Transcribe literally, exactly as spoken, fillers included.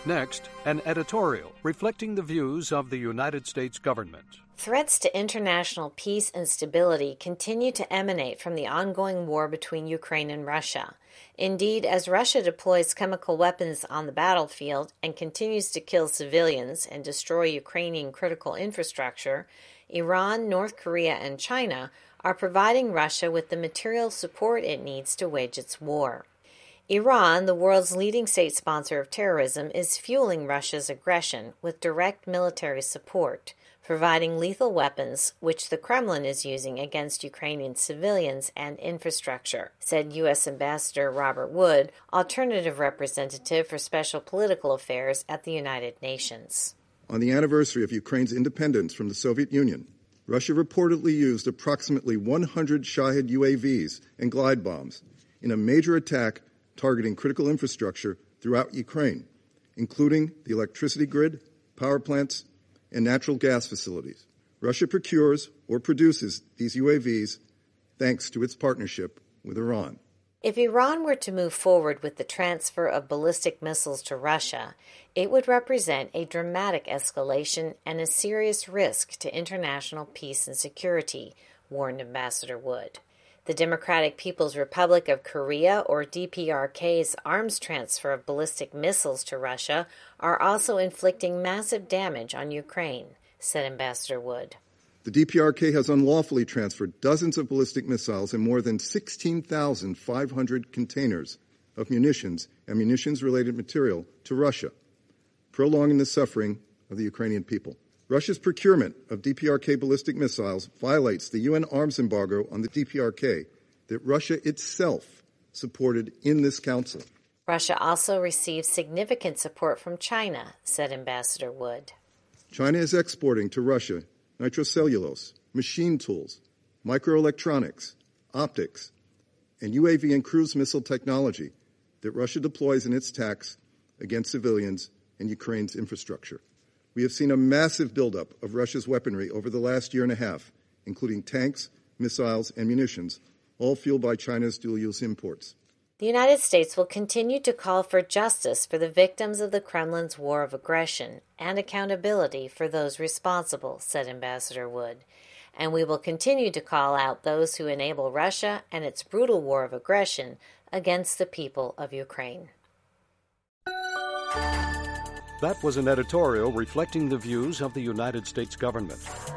Next, an editorial reflecting the views of the United States government. Threats to international peace and stability continue to emanate from the ongoing war between Ukraine and Russia. Indeed, as Russia deploys chemical weapons on the battlefield and continues to kill civilians and destroy Ukrainian critical infrastructure, Iran, North Korea, and China are providing Russia with the material support it needs to wage its war. Iran, the world's leading state sponsor of terrorism, is fueling Russia's aggression with direct military support, providing lethal weapons, which the Kremlin is using against Ukrainian civilians and infrastructure, said U S Ambassador Robert Wood, alternative representative for special political affairs at the United Nations. On the anniversary of Ukraine's independence from the Soviet Union, Russia reportedly used approximately one hundred Shahed U A Vs and glide bombs in a major attack targeting critical infrastructure throughout Ukraine, including the electricity grid, power plants, and natural gas facilities. Russia procures or produces these U A Vs thanks to its partnership with Iran. If Iran were to move forward with the transfer of ballistic missiles to Russia, it would represent a dramatic escalation and a serious risk to international peace and security, warned Ambassador Wood. The Democratic People's Republic of Korea, or D P R K's arms transfer of ballistic missiles to Russia are also inflicting massive damage on Ukraine, said Ambassador Wood. The D P R K has unlawfully transferred dozens of ballistic missiles and more than sixteen thousand five hundred containers of munitions and munitions-related material to Russia, prolonging the suffering of the Ukrainian people. Russia's procurement of D P R K ballistic missiles violates the U N arms embargo on the D P R K that Russia itself supported in this council. Russia also receives significant support from China, said Ambassador Wood. China is exporting to Russia nitrocellulose, machine tools, microelectronics, optics, and U A V and cruise missile technology that Russia deploys in its attacks against civilians and Ukraine's infrastructure. We have seen a massive buildup of Russia's weaponry over the last year and a half, including tanks, missiles, and munitions, all fueled by China's dual-use imports. The United States will continue to call for justice for the victims of the Kremlin's war of aggression and accountability for those responsible, said Ambassador Wood. And we will continue to call out those who enable Russia and its brutal war of aggression against the people of Ukraine. That was an editorial reflecting the views of the United States government.